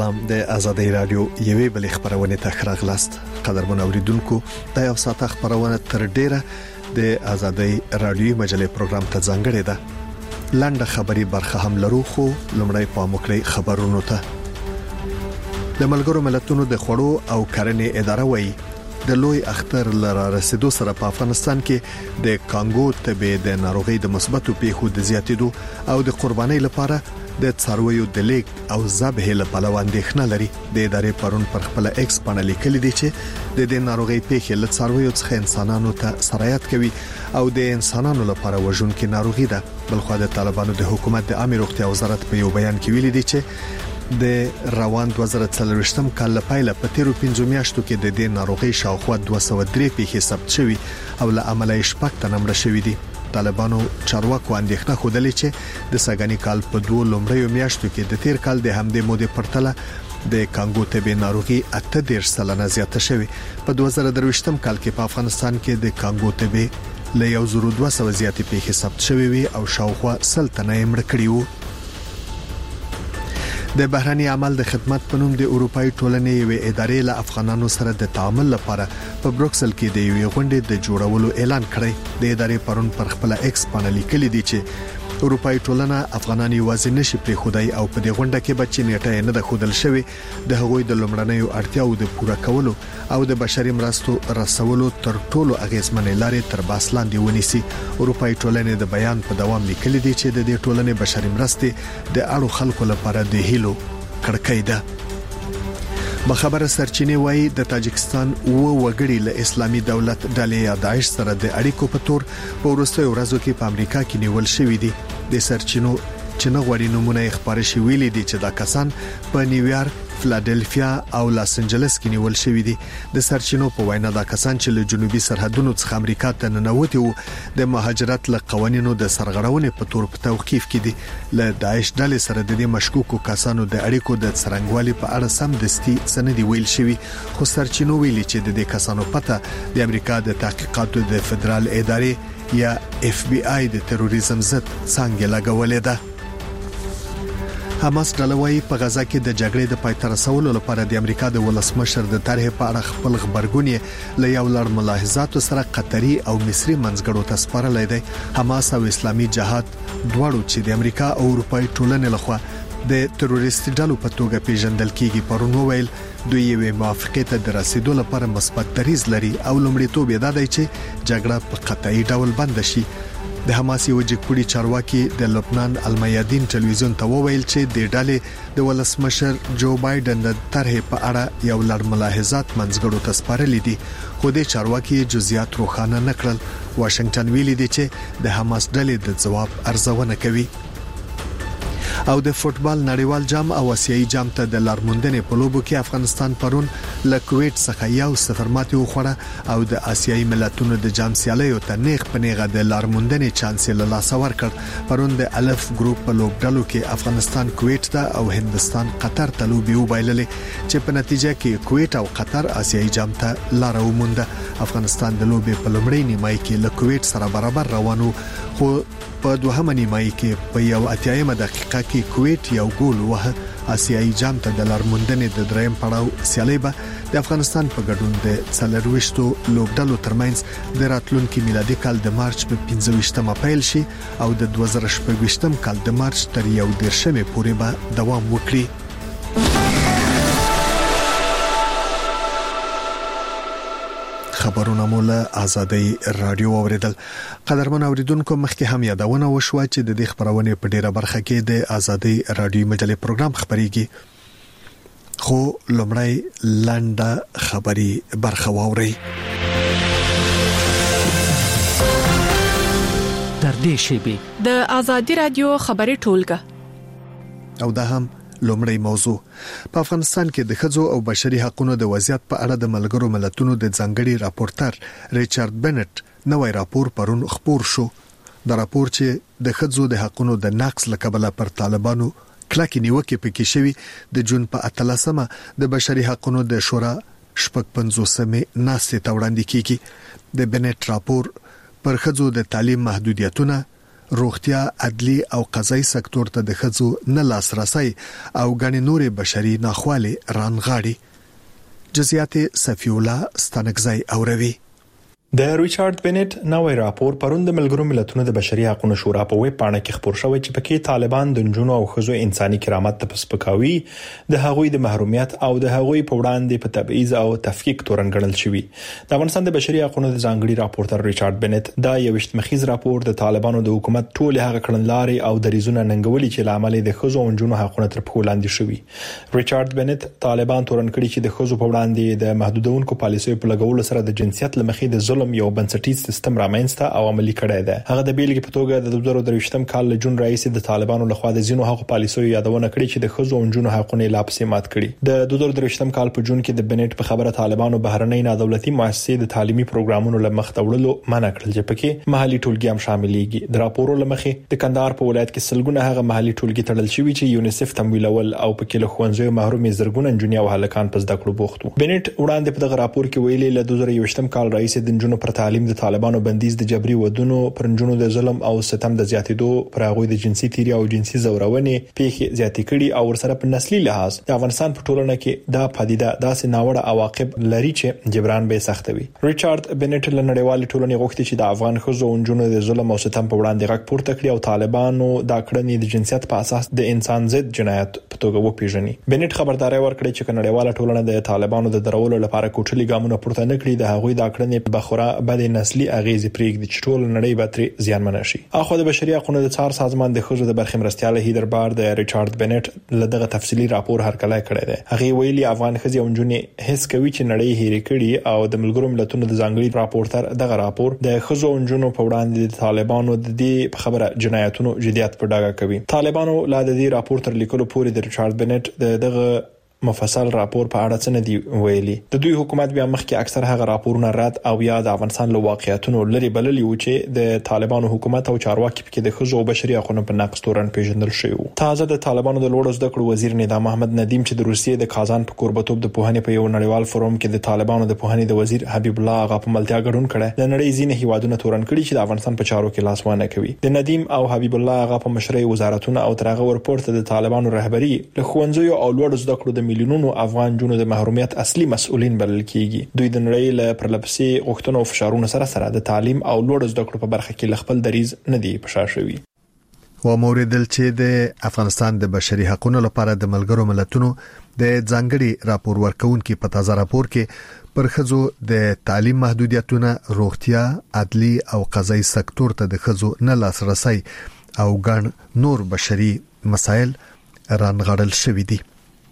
سلام د آزادۍ رادیو یوې بلې خبرونه ته خراغلاست قدرمن اوریدونکو د یو ساعت خبرونه تر ډیره د آزادۍ رادیو مجلې پروګرام ته ځانګړې ده لاندې خبري برخه هم لرو خو لمړی په مکړی خبرونو ته د ملګرو ملتونو د خړو او کرنې اداره وایي د لوی اختر لره رسیدو سره په افغانستان کې د کانګو تبه د ناروغي د مثبتو پیښو د زیاتېدو او د قربانۍ لپاره د څارویو د لیک او ذبح لپاره اندېښنه لري د ادارې پرون پر خپل ایکس باندې لیکلي دي چې د ناروغي پیښې له څارویو څخه انسانانو ته سرایت کوي او د انسانانو لپاره وژونکې ناروغي ده بلخو د طالبانو د حکومت د عامه روغتیا وزارت په یو بیان کې ویلي دي چې د روان 2023م کال لپاره په 15 میاشتو کې د دې ناروغي شاوخوا 203 پیښې ثبت شوي او له عمله شپږ تنمړ شوي دي طالبانو چارواکو اندېښنه خوده چې د ساګانی کال په 2 لومړیو میاشتو کې د تیر کال د همدې مودې پرتله د کانګو تبه ناروغي 18% زیاته شوه په 2023م کال کې په افغانستان کې د کانګو تبه له 1200 زیاتې پیښې ثبت شوې وي او شاوخوا 100 تنه مړ کړي وو د بهراني عمل د خدمت په نوم د اروپאי ټولنې یوې ادارې له افغانانو سره د تعامل لپاره په بروکسل کې د یوې غونډې د جوړولو اعلان کړی د ادارې پرون پر خپل ایکس باندې لیکلي دي چې اروپאי ټولنه افغانان یوازې نشي پرې خدای او په دې غونډه کې بچی نیټه نه د خودل شوی د هغوی د لمړنیو اړتیاو د پوره کولو او د بشري مرستو رسولو تر ټولو اغیزمنې لارې تر باس لاندې ونیسي اروپאי ټولنې د بیان په دوام لیکلي دي چې د دې ټولنې بشري مرستې د اړو خلکو لپاره د هیلو کړکۍ ده مخبر سرچینې وایي د تاجکستان وګړي له اسلامي دولت ډلې یا داعش سره د اړیکو په تور په وروستیو ورځو کې په امریکا کې نیول شوې دي د سرچینو چې نه غوړي نمونه ښکار شي ویلي دي چې دا کسان په نیویارک فلادلفیا او لاس انجلس کې نیول شوې دي د سرچینو په وینا دا کسان چې له جنوبي سرحدونو څخه امریکا ته ننوتي وو د مهاجرت له قوانینو د سرغړونې په تور په توقيف کې دي له داعش ډلې سره د دې مشکوکو کسانو د اړیکو د څرنګوالي په اړه سم دستي سندې ویل شوی خو سرچینو ویلي چې د دې کسانو پته د امریکا د تحقیقاتو د فدرال ادارې یا اف بی آی د تروریزم ضد څنګه لګولې ده حماس ډلوي په غزا کې د جګړې د پای ته رسولو لپاره د امریکا د ولسمشر د طرح په اړه خپل خبرګونی له یو لړ ملاحظاتو سره قطري او مصري منځګړو ته سپارلې ده حماس او اسلامي جهاد دواړو چې د امریکا او اروپאי ټولنې لخوا د تروریستي ډلو په توګه پیژندل کیږي پرون ویل دوی یو موافقه ته رسیدو لپاره مثبت دریځ لري او لومړیتوب یې دا دی چې جګړه په قطعي ډول بند شي د حماس یو جګپوړي چارواکي د لبنان المیادین ټلویزیون ته وویل چې د ډلې د ولسمشر جو بایدن د طرح په اړه یو لړ ملاحظات منځګړو ته سپارلې دي خو د چارواکي جزئیات روښانه نکړل واشنگټن ویلي دی چې د حماس ډلې د جواب ارزونه کوي او د فوتبال نړیوال جام او اسیایي جام ته د لارموندنې په لوبو کې افغانستان پرون له کویت څخه 1-0 ماتې وخوړه او د اسیایي ملتونو د جام سیالیو ته نیغ په نیغه د لارموندنې چانس له لاس ورکړ پرون د الف ګروپ په لوبډلو کې افغانستان کویت ته او هندستان قطر ته لوبي وبایللې چې په نتیجه کې کویت او قطر اسیایي جام ته لار ومونده افغانستان د لوبي په لومړۍ نیمایي کې له کویت سره برابر روانو خو په دوهمه نیمایي کې په یو اتیایمه دقیقه کې کویت یو ګول وه اسیایي جام ته د لارموندنې د دریم پړاو سیالي به د افغانستان په ګډون د 40 لوبډلو ترمنځ د راتلونکي میلادي کال د مارچ په 15مه پیل شي او د 2018 کال د مارچ تر 11مه پورې به دوام وکړي خبرونه مولا آزادۍ رادیو اوریدل قدرمن اوریدونکو مخکې هم یادونه وشوه چې د دې خبرونه په ډیره برخه کې د آزادۍ رادیو مجلې پروګرام خبريږي خو لمړی لنډه خبري برخه واوري در دې شیبه د آزادۍ رادیو خبري ټولګه او دا هم لومړی موضوع په افغانستان کې د ښځو او بشري حقوقو د وضعیت په اړه د ملګرو ملتونو د ځانګړي راپورټر ریچارډ بنټ نوې راپور پرون خبر شو د راپور چې د ښځو د حقوقو د نقص لکبله پر طالبانو کلکې نیوکه پکې شوی د جون په 13مه د بشري حقوقو د شورا شپږ 50مه ناسته توړاندې کیږي د بنټ راپور پر ښځو د تعلیم محدودیتونه روغتیا، عدلي او قضایي سکتور ته د ښځو نه لاسرسي او غني نورې بشري ناخوالې رانغاړي. جزئیات صفی الله ستانکزی اوروي. د ریچارډ بنټ نوې راپور پرون د ملګرو ملتونو د بشري حقوقو شورا په ویب پاڼه کې خبر شوی چې پکې طالبان د جنونو او ښځو انساني کرامت ته پسپکاوي، د هغوی د محرومیت او د هغوی په وړاندې په تبعیض او تفکیک تورن ګڼل شوی. د افغانستان د بشري حقوقو د ځانګړي راپورټر ریچارډ بنټ دا یو وشتمخیز راپور د طالبانو د حکومت ټول هغه کړنلارې او دریزونه ننګولي چې لامل د ښځو او جنونو حقوقو تر پښو لاندې شوی. ریچارډ بنټ طالبان تورن کړي چې د ښځو په وړاندې د محدودونکو پالیسیو په لګولو سره د جنسیت لمخې د ظلم یو بنسټیز سیستم رامنځته او عملي کړی دی. هغه د بیلګې په توګه د 2023م کال له جون راهیسې د طالبانو لخوا د ځینو حقوقو پالیسیو یادونه کړې چې د ښځو او جنونو حقوقونه لا پسې مات کړي. د 2023م کال په جون کې د بنټ په خبره طالبانو بهرنۍ نادولتي مؤسسې د تعلیمي پروګرامونو لمخ توړلو منع کړل چې پکې محلي ټولګي هم شاملېږي. د راپورو لمخې د کندهار په ولایت کې سلګونه هغه محلي ټولګي تړل شوي چې یونیسف تمویلول او پکې له ښوونځیو محرومي زرګونه نجونې او هلکان په زده کړو بوخت وو. بنټ وړاندې په دغه راپور کې ویلي له 2023م کال راهیسې د نجونو پر تعلیم د طالبانو بندیز د جبري ودونو پر نجونو د ظلم او ستم د زیاتېدو پر هغوی د جنسي تیری او جنسي زورونې پیښې زیاتې کړي او ورسره په نسلي لحاظ د افغانستان په ټولنه کې دا پدیده داسې ناوړه عواقب لري چې جبران به سخت وي. ریچارډ بنټ له نړیوال ټولنې غوښتي چې د افغان ښځو او نجونو د ظلم او ستم په وړاندې غږ پورته کړي او طالبانو دا کړنې د جنسیت په اساس د انسان ضد جنایت په توګه وپیژني. بنټ خبرداري ورکړي چې نړیواله ټولنه د طالبانو د درولو لپاره کوټلي ګامونه پورته نه کړي د هغوی دا کړنې په خورا بد نسلي اغیز پرېږدي چې ټول نړۍ به ترې زیانمن شي. اخو د بشري حقوقو د څار سازمان د ښځو د برخې مرستيال هیدر بار د ریچارډ بنټ له دغه تفصیلی راپور هرکلی کړی دی. هغه ویلي افغان ښځې او نجونې هیڅ کوي چې نړۍ هېرې کړي او د ملګرو ملتونو د ځانګړي راپورټر دغه راپور د ښځو او نجونو په وړاندې د طالبانو د دې خبره جنایتونو جديت په ډاګه کوي. طالبانو لا د دې راپور تر لیکلو پورې د ریچارډ بنټ دغه مفصل راپور په اړه څه نه دی ویلي. د دوی حکومت بیا مخکې اکثر هغه راپورونه رد او یا د افغانستان له واقعیتونو لري بللي و چې د طالبانو حکومت او چارواکي په کې د ښځو او بشري حقوقو په نقض تورن پیژندل شوی. تازه د طالبانو د لوړو زده کړو وزیر نظام احمد ندیم چې د روسیې د کازان په کوربتوب د پوهنې په یو نړیوال فورم کې د طالبانو د پوهنې د وزیر حبیب الله آغا په ملتیا ګډون کړي د نړۍ ځینې هیوادونو تورن کړي چې د افغانستان په چارو کې لاسوانه کوي. د ندیم او حبیب الله آغا په مشرۍ وزارتونه او ترغه ورپورته د طالبانو رهبری له ښوونځیو او لوړو زده کړو د میلیونونو افغان جنونو د محرومیت اصلي مسؤلین بلل کیږي. دوی د نړۍ له پرلپسې غوښتنو او فشارونو سره د تعلیم او لوړ زده کړو په برخه کې خپل دریز نه دی په شا شوی. و موردل چې د افغانستان د بشري حقوقو لپاره د ملګرو ملتونو د ځانګړي راپور ورکونکو په تازه راپور کې پر ښځو د تعلیم محدودیتونه، روغتیا، عدلي او قضایي سکتور ته د ښځو نه لاسرسي او ګڼ نور بشري مسایل رانغاړل شوې دي.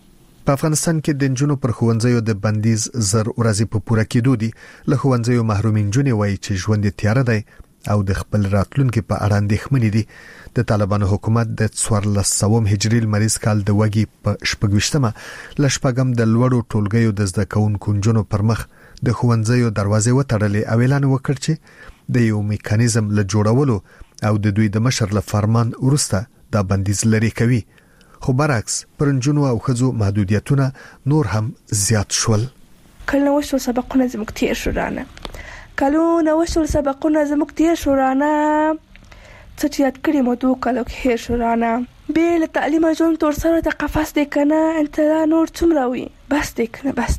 په افغانستان کې د نجونو پر ښوونځیو د بندیز زر ورځې په پوره کېدو دي. له ښوونځیو محرومین نجونې وایي چې ژوند یې تیاره دی او د خپل راتلونکي په اړه اندېښمنې دي. د طالبانو حکومت د 1400 هجري لمریز کال د وګي په 28مه لشپګم د لوړو ټولګیو د زده کوونکو نجونو پر مخ د ښوونځیو دروازې وتړلې او اعلان وکړ چې د یو میکانیزم له جوړولو او د دوی د مشر له فرمان وروسته دا بندیز لري کوي. خو برعکس پرنجونو او خزو محدودیتونه نور هم زیات شول. کله وشو سبقونه زموږ تیر شو رانه کلونه وشو سبقونه زموږ تیر شو رانه څه چې یاد کړی مو دوه کلو کې هیر شو رانه بیل تعلیم جون تور سره د قفس دی کنه انتلا نور څومره وي بس دی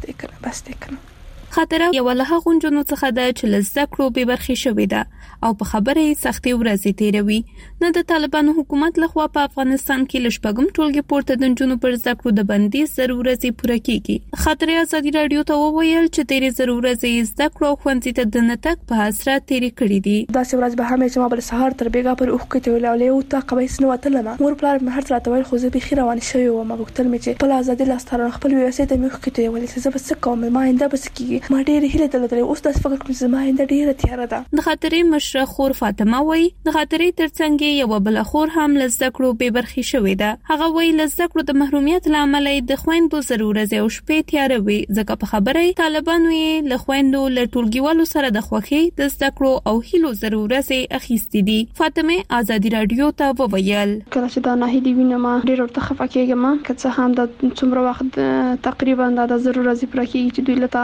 کنه خاطره یو له هغه جنونو څخه د چلزده کړو به برخي شوې ده او په خبره سختي ورځې تیروي. نه د طالبانو حکومت لخوا په افغانستان کې لشپګم ټولګي پورته د جنونو پر زده کړو د بندیز ضرورت پوره کیږي. خاطره ازادي رادیو ته وویل چې تیرې ضرورت زده کړو خوندې ته د نتک په حسرت تیرې کړې دي. دا ورځ به هم چې ما بل سهار تر بیګا پر اوخ کې ویل او تا قبیس نو وتلم مور پلار مې هر څه راته ویل خو زه به خیر روان شوی و ما وکتل مې چې په ازادي لاستر خپل ویسې ته مې اوخ کې ویل چې زه بس کوم ما انده بس کیږي ما ډېر هیله درلوده اوس د فکر کوم زما انده ډېره تیاره ده. د خاطرې مشره خور فاطمه وای د خاطرې ترڅنګ یو بل خور هم لزده کړو به برخي شوې ده. هغه وای لزده کړو د محرومیت لامل د خويندو ضرورت او شپې تیاره وي ځکه په خبره طالبانو یې له خويندو له ټولګیوالو سره د خوخي د زده کړو او هیلو ضرورت اخیستې دي. فاطمه ازادي رادیو ته وویل کله چې دا نه هیلې وینم ډېر ورته خفه کېږم که څه هم د څومره وخت تقریبا د ضرورت پر کې چې دوی له تعلیم او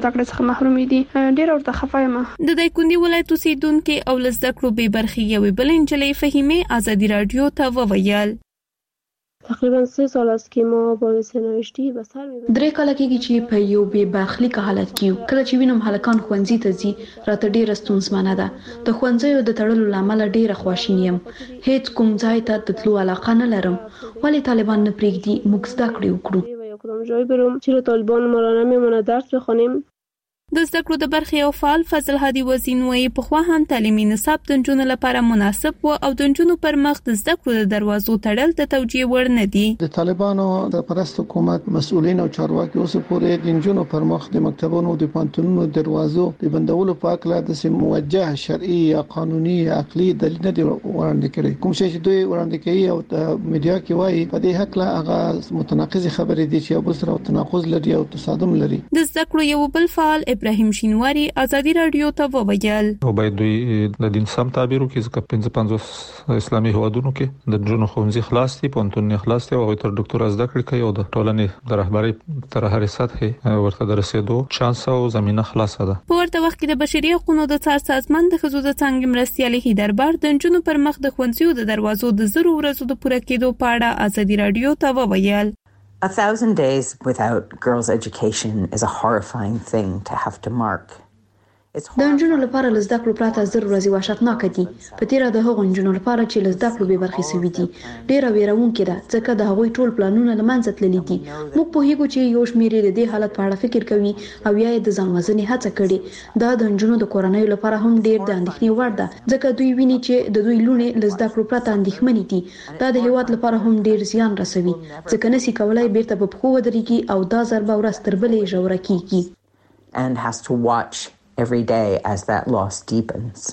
زده کړې څخه محروم دي. ډېر ورته خفه یم. د دایکندي ولایت اوسیدونکو او لزده کړو به برخي یوې بل انجلۍ فهیمه آزادي رادیو ته وویل. تقریبا 3 سال است که ما با سرنوشتی به سر میبریم. 3 کاله کېږي چې په یو بې برخلیک حالت کې یو. کله چې وینم هلکان ښوونځي ته ځي راته ډېره ستونزمنه ده. د ښوونځیو د تړلو لامل ډېره خواشینی یم. هیڅ کوم ځای ته د تلو علاقه نه لرم. ولې طالبان نه پرېږدي موږ زده کړې وکړو؟ یا کدام جای برم؟ چرا طالبان ما را نمیمونه درس بخوانیم؟ د زده کړو د برخې او فعال فضل هادي وزین وایي په خو هم تعلیمي نصاب د جنونو لپاره مناسب و او د جنونو پر مخ د زده کړو د دروازو تړل د توجیه ور نه دي. د طالبانو د پرست حکومت مسؤلین او چارواکي اوس پورې د جنونو پر مخ د مکتبونو د پانتونونو دروازو د بندولو په اړه د سم موجه شرعي یا قانوني یا عقلي دلیل نه دی وړاندې کړی. کوم شی چې دوی وړاندې کوي او د میډیا کې وایي په دې حق لا هغه متناقض خبرې دي چې یو بل سره تناقض لري او تصادم لري. د زده کړو یو بل فعال ابراهیم شینواری آزادی رادیو ته وویل. او باید دوی د دین سم تعبیر وکړي ځکه 55 اسلامي هوادونو کې د جنونو ښوونځي خلاص دي، پونتون خلاص دي او تر ډاکټر زده کړې کوي او د ټولنې د رهبرۍ تر هر سطح ورته د رسیدو چانس او زمينه خلاصه ده. په ورته وخت کې د بشري حقوقو د څار سازمان د خزو د څنګه مرستيالي هیدربار د جنونو پر مخ د ښوونځیو د دروازو د زرو ورځو د پوره کېدو په اړه آزادی رادیو ته وویل. 1,000 days without girls' education is a horrifying thing to have to mark. د انجونو لپاره لزده کړو پراته زر ورځې وحشتناک دي. په تیره د هغو انجونو لپاره چې لزده کړو به برخې سوي دي ډیره ویرونکې ده ځکه د هغوی ټول پلانونه لمنځه تللي دي. موږ په هیڅ چې یو شمېر د دې حالت په اړه فکر کوي او یا د ځان وژنې هڅه کړي. دا د انجونو د کورنۍ لپاره هم ډیر د اندېښنې وړ ده ځکه دوی ویني چې د دوی لونې لزده کړو پراته اندېښمنې دي. دا د هیواد لپاره هم ډیر زیان رسوي ځکه نسی کولای بیرته په پخو ودرېږي او دا ضربه ورځ تر بلې ژوره کیږي. And has to watch every day as that loss deepens.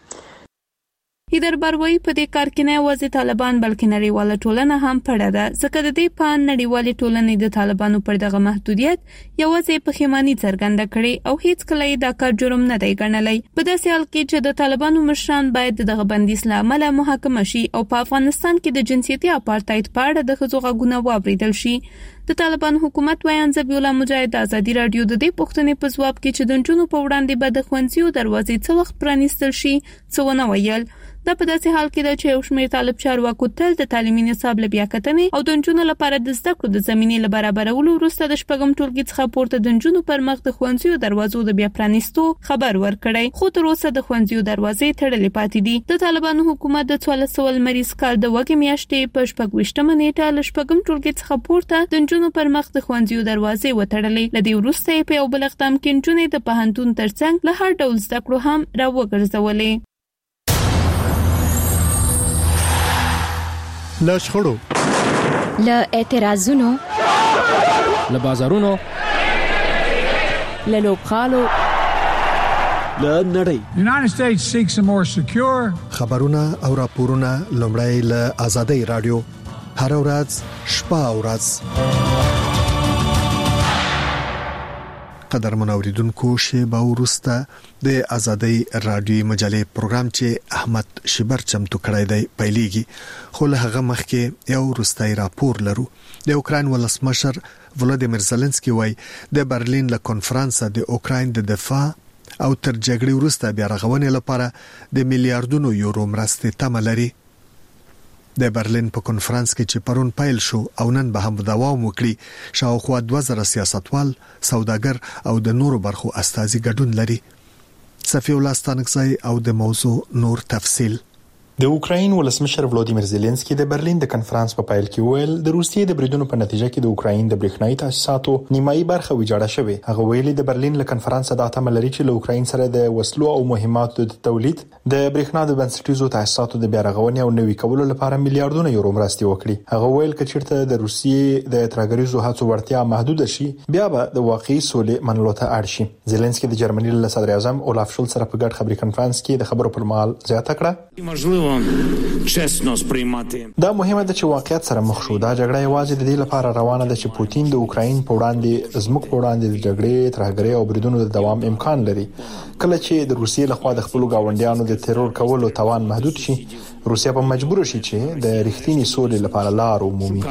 هیدربار وایي په دې کار کې نه یوازې طالبان بلکې نړیواله ټولنه هم پړه ده ځکه د دې په نړیوالې ټولنې د طالبانو پر دغه محدودیت یوازې پښیماني څرګنده کړي او هیڅ کله یې دا کار جرم نه دی ګڼلی. په داسې حال کې چې د طالبانو مشران باید دغه بندیز له امله محاکمه شي او په افغانستان کې د جنسیتي اپارټاید په اړه د ښځو غږونه واوریدل شي. د طالبان حکومت وایي ذبیح الله مجاهد آزادي رادیو د دې پوښتنې په ځواب کې چې د جنونو په وړاندې به د ښوونځیو دروازې څه وخت پرانیستل شي څه ونه ویل. دا په داسې حال کې ده چې یو شمېر طالب چارواکو تل د تعلیمي نصاب له بیاکتنې او د نجونو لپاره د زده کړو د زمینې له برابرولو وروسته د شپږم ټولګي څخه پورته د نجونو پر مخ د ښوونځیو دروازو د بیا پرانیستو خبر ورکړی خو تر اوسه د ښوونځیو دروازې تړلې پاتې دي. د طالبانو حکومت د 1400 لمریز کال د وګړي میاشتې په 26مه نیټه له شپږم ټولګي څخه پورته د نجونو پر مخ د ښوونځیو دروازې وتړلې. له دې وروسته په یو بل اقدام کې نجونې د پوهنتون ترڅنګ له هر ډول زده کړو هم راوګرځولې. له شخړو، له اعتراضونو، له بازارونو، له لوبغالو، له نړۍ. United States seeks a more secure. خبرونه او راپورونه لومړی له آزادۍ رادیو هر ورځ شپه او ورځ. قدر منوریدونکو شیبه ورسته د آزادۍ رادیو مجلې پروګرام چې احمد شبر چمتو کړی دی پیلېږي خو له هغه مخکې یو وروستي راپور لرو. د اوکراین ولسمشر ولادیمیر زيلنسکي وایي د برلین له کانفرنس د اوکراین د دفاع او تر جګړې وروسته بیا رغونې لپاره د میلیارډونو یورو مرستې تمه لري. د برلین په کانفرنس کې چې پرون پیل شو او نن به هم دوام وکړي شاوخوا 2000 سیاستوال، سوداګر او د نورو برخو استازي ګډون لري. صفی الله ستانکزی او د موضوع نور تفصیل. د اوکراین ولسمشر ولادیمیر زيلنسکي د برلین د کانفرنس په پیل کې ویل د روسیې د بریدونو په نتیجه کې د اوکراین د برېښنايي تاسیساتو نیمایي برخه ویجاړه شوې. هغه ویلي د برلین له کانفرنس د اتم لري چې له اوکراین سره د وسلو او مهماتو د تولید د برېښنا د بنسټیزو تاسیساتو د بیا رغونې او نوي کولو لپاره میلیارډونه یورو مرستې وکړي. هغه ویل چې چیرته د روسیې د ترګریزو هڅو ورتیا محدود شي بیا به د واقعي سولې منلو ته اړ شي. زيلنسکي د جرمني له صدر اعظم اولاف شولز سره په ګډ خبري کانفرنس کې د خبرو پر مهال زیاته کړه دا مهمه ده چې واقعیت سره مخ شو. دا جګړه یوازې د دې لپاره روانه ده چې پوتین د اوکراین په وړاندې زموږ په وړاندې د جګړې ترهګرۍ او بریدونو د دوام امکان لري. کله چې د روسیې لخوا د خپل گاونډیانو د ترور کولو توان محدود شي روسیا په مجبور شي چې د رښتینی سولې لپاره لار ومومي.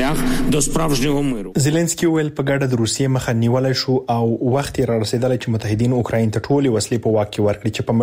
زيلنسکي ویل په ګډه د روسیې مخه نیولای شو او وخت را رسیدلی چې متحدین اوکراین ته ټولې وسلې په واک کې ورکړي چې په